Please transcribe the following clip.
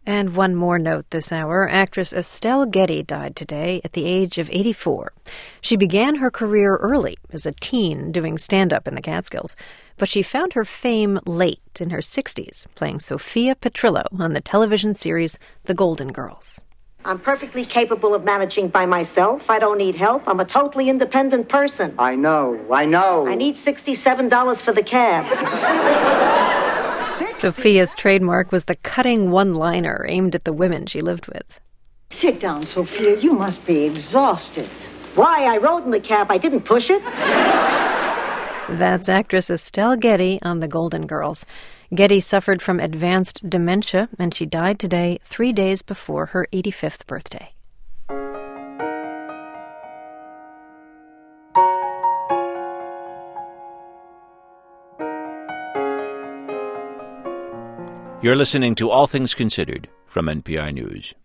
And one more note this hour. Actress Estelle Getty died today at the age of 84. She began her career early, as a teen, doing stand-up in the Catskills. But she found her fame late, in her 60s, playing Sophia Petrillo on the television series The Golden Girls. I'm perfectly capable of managing by myself. I don't need help. I'm a totally independent person. I know. I need $67 for the cab. Sophia's trademark was the cutting one-liner aimed at the women she lived with. Sit down, Sophia. You must be exhausted. Why? I rode in the cab. I didn't push it. That's actress Estelle Getty on The Golden Girls. Getty suffered from advanced dementia, and she died today, 3 days before her 85th birthday. You're listening to All Things Considered from NPR News.